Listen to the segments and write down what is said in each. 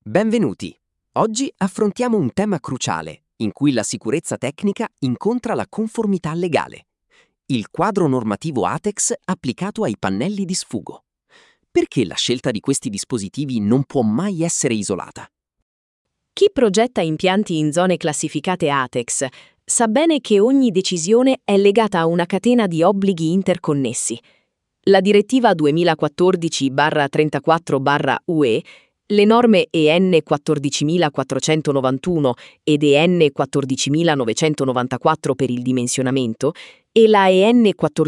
Benvenuti! Oggi affrontiamo un tema cruciale in cui la sicurezza tecnica incontra la conformità legale. Il quadro normativo ATEX applicato ai pannelli di sfogo. Perché la scelta di questi dispositivi non può mai essere isolata? Chi progetta impianti in zone classificate ATEX sa bene che ogni decisione è legata a una catena di obblighi interconnessi. La direttiva 2014/34/UE, le norme EN 14491 ed EN 14994 per il dimensionamento e la EN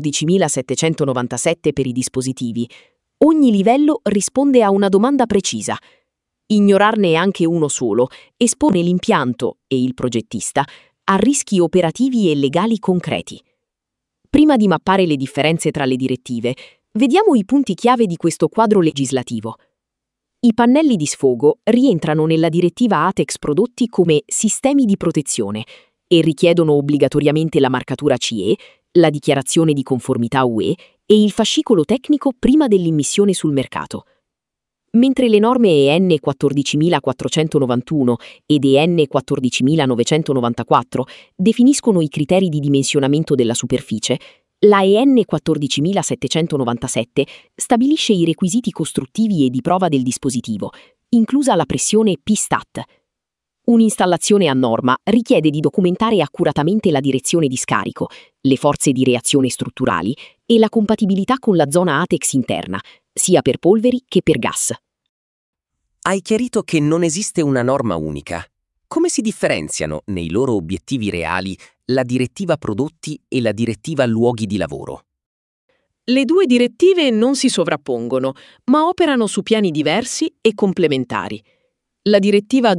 14797 per i dispositivi. Ogni livello risponde a una domanda precisa. Ignorarne anche uno solo espone l'impianto e il progettista a rischi operativi e legali concreti. Prima di mappare le differenze tra le direttive, vediamo i punti chiave di questo quadro legislativo. I pannelli di sfogo rientrano nella direttiva ATEX prodotti come sistemi di protezione e richiedono obbligatoriamente la marcatura CE, la dichiarazione di conformità UE e il fascicolo tecnico prima dell'immissione sul mercato. Mentre le norme EN 14491 ed EN 14994 definiscono i criteri di dimensionamento della superficie, la EN 14797 stabilisce i requisiti costruttivi e di prova del dispositivo, inclusa la pressione P-STAT. Un'installazione a norma richiede di documentare accuratamente la direzione di scarico, le forze di reazione strutturali e la compatibilità con la zona ATEX interna, sia per polveri che per gas. Hai chiarito che non esiste una norma unica. Come si differenziano nei loro obiettivi reali la direttiva prodotti e la direttiva luoghi di lavoro? Le due direttive non si sovrappongono, ma operano su piani diversi e complementari. La direttiva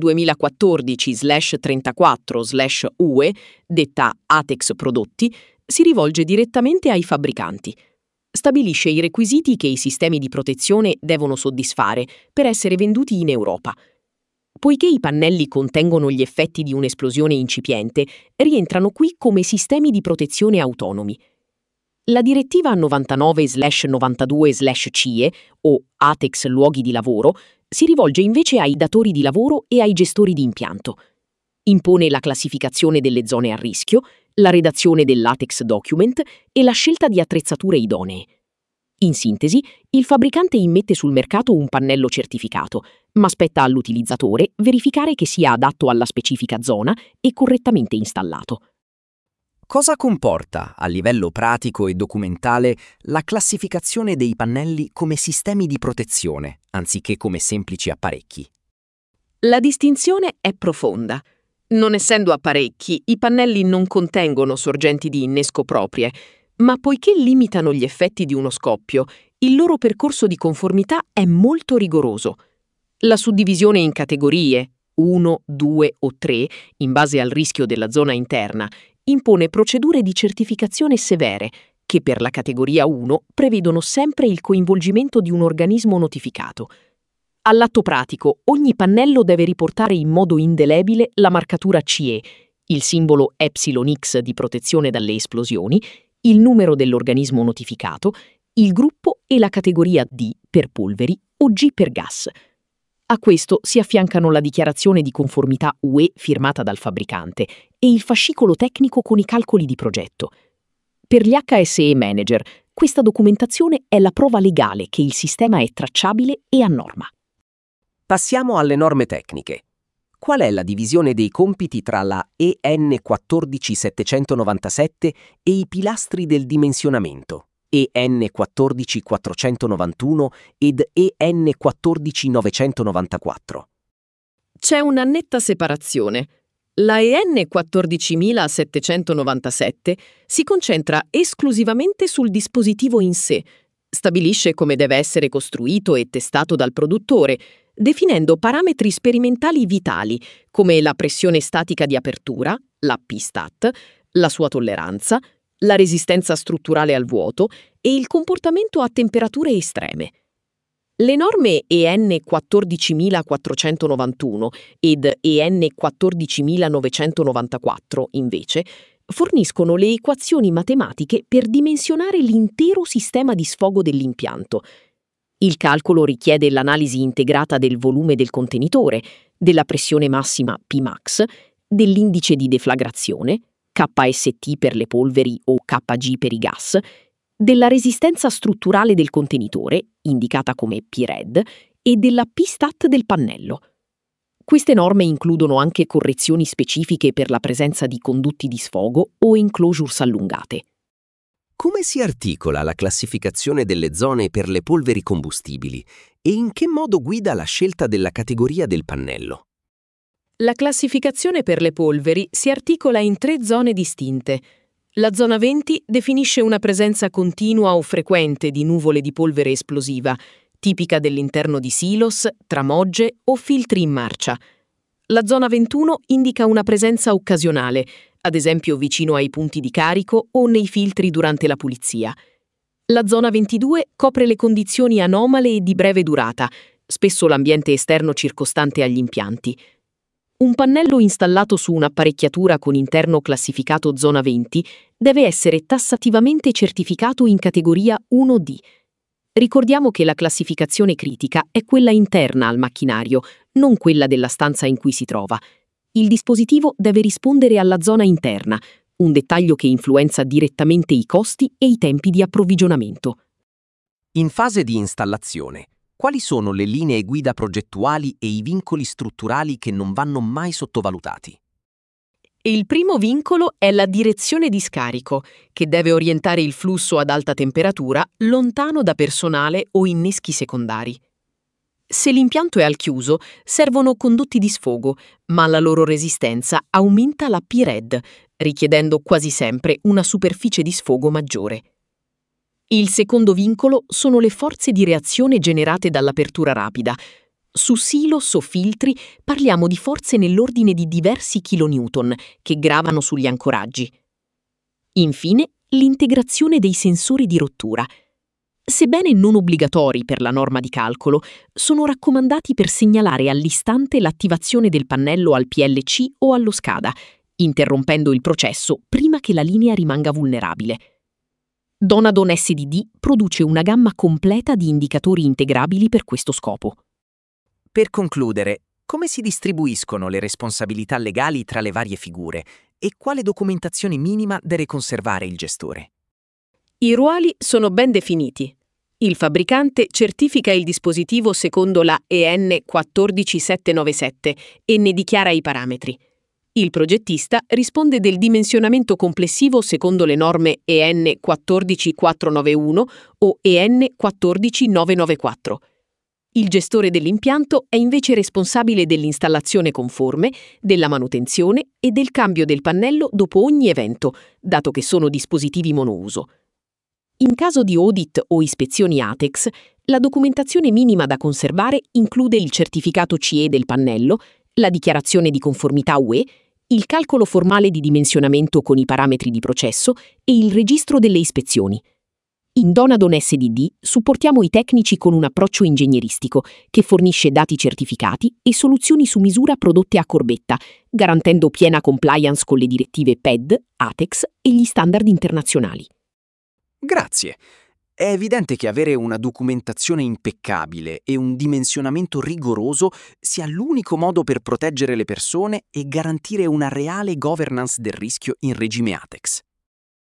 2014/34/UE, detta ATEX prodotti, si rivolge direttamente ai fabbricanti. Stabilisce i requisiti che i sistemi di protezione devono soddisfare per essere venduti in Europa. Poiché i pannelli contengono gli effetti di un'esplosione incipiente, rientrano qui come sistemi di protezione autonomi. La direttiva 99/92/CIE, o ATEX luoghi di lavoro, si rivolge invece ai datori di lavoro e ai gestori di impianto. Impone la classificazione delle zone a rischio, la redazione dell'ATEX document e la scelta di attrezzature idonee. In sintesi, il fabbricante immette sul mercato un pannello certificato, ma spetta all'utilizzatore verificare che sia adatto alla specifica zona e correttamente installato. Cosa comporta, a livello pratico e documentale, la classificazione dei pannelli come sistemi di protezione, anziché come semplici apparecchi? La distinzione è profonda. Non essendo apparecchi, i pannelli non contengono sorgenti di innesco proprie, ma poiché limitano gli effetti di uno scoppio, il loro percorso di conformità è molto rigoroso. La suddivisione in categorie 1, 2 o 3, in base al rischio della zona interna, impone procedure di certificazione severe, che per la categoria 1 prevedono sempre il coinvolgimento di un organismo notificato. All'atto pratico, ogni pannello deve riportare in modo indelebile la marcatura CE, il simbolo EPSILON-X di protezione dalle esplosioni, il numero dell'organismo notificato, il gruppo e la categoria D per polveri o G per gas. A questo si affiancano la dichiarazione di conformità UE firmata dal fabbricante e il fascicolo tecnico con i calcoli di progetto. Per gli HSE Manager, questa documentazione è la prova legale che il sistema è tracciabile e a norma. Passiamo alle norme tecniche. Qual è la divisione dei compiti tra la EN 14797 e i pilastri del dimensionamento, EN 14491 ed EN 14994? C'è una netta separazione. La EN 14797 si concentra esclusivamente sul dispositivo in sé, stabilisce come deve essere costruito e testato dal produttore, definendo parametri sperimentali vitali come la pressione statica di apertura, la P-STAT, la sua tolleranza, la resistenza strutturale al vuoto e il comportamento a temperature estreme. Le norme EN 14491 ed EN 14994, invece, forniscono le equazioni matematiche per dimensionare l'intero sistema di sfogo dell'impianto. Il calcolo richiede l'analisi integrata del volume del contenitore, della pressione massima Pmax, dell'indice di deflagrazione, KST per le polveri o Kg per i gas, della resistenza strutturale del contenitore, indicata come PRED, e della P-stat del pannello. Queste norme includono anche correzioni specifiche per la presenza di condotti di sfogo o enclosures allungate. Come si articola la classificazione delle zone per le polveri combustibili e in che modo guida la scelta della categoria del pannello? La classificazione per le polveri si articola in 3 zone distinte. La zona 20 definisce una presenza continua o frequente di nuvole di polvere esplosiva, tipica dell'interno di silos, tramogge o filtri in marcia. La zona 21 indica una presenza occasionale, ad esempio vicino ai punti di carico o nei filtri durante la pulizia. La zona 22 copre le condizioni anomale e di breve durata, spesso l'ambiente esterno circostante agli impianti. Un pannello installato su un'apparecchiatura con interno classificato zona 20 deve essere tassativamente certificato in categoria 1D. Ricordiamo che la classificazione critica è quella interna al macchinario, non quella della stanza in cui si trova. Il dispositivo deve rispondere alla zona interna, un dettaglio che influenza direttamente i costi e i tempi di approvvigionamento. In fase di installazione, quali sono le linee guida progettuali e i vincoli strutturali che non vanno mai sottovalutati? Il primo vincolo è la direzione di scarico, che deve orientare il flusso ad alta temperatura lontano da personale o inneschi secondari. Se l'impianto è al chiuso, servono condotti di sfogo, ma la loro resistenza aumenta la PRED, richiedendo quasi sempre una superficie di sfogo maggiore. Il secondo vincolo sono le forze di reazione generate dall'apertura rapida. Su silos o filtri parliamo di forze nell'ordine di diversi kilonewton che gravano sugli ancoraggi. Infine, l'integrazione dei sensori di rottura. Sebbene non obbligatori per la norma di calcolo, sono raccomandati per segnalare all'istante l'attivazione del pannello al PLC o allo SCADA, interrompendo il processo prima che la linea rimanga vulnerabile. Donadon SDD produce una gamma completa di indicatori integrabili per questo scopo. Per concludere, come si distribuiscono le responsabilità legali tra le varie figure e quale documentazione minima deve conservare il gestore? I ruoli sono ben definiti. Il fabbricante certifica il dispositivo secondo la EN 14797 e ne dichiara i parametri. Il progettista risponde del dimensionamento complessivo secondo le norme EN 14491 o EN 14994. Il gestore dell'impianto è invece responsabile dell'installazione conforme, della manutenzione e del cambio del pannello dopo ogni evento, dato che sono dispositivi monouso. In caso di audit o ispezioni ATEX, la documentazione minima da conservare include il certificato CE del pannello, la dichiarazione di conformità UE, il calcolo formale di dimensionamento con i parametri di processo e il registro delle ispezioni. In Donadon SDD supportiamo i tecnici con un approccio ingegneristico che fornisce dati certificati e soluzioni su misura prodotte a corbetta, garantendo piena compliance con le direttive PED, ATEX e gli standard internazionali. Grazie. È evidente che avere una documentazione impeccabile e un dimensionamento rigoroso sia l'unico modo per proteggere le persone e garantire una reale governance del rischio in regime ATEX.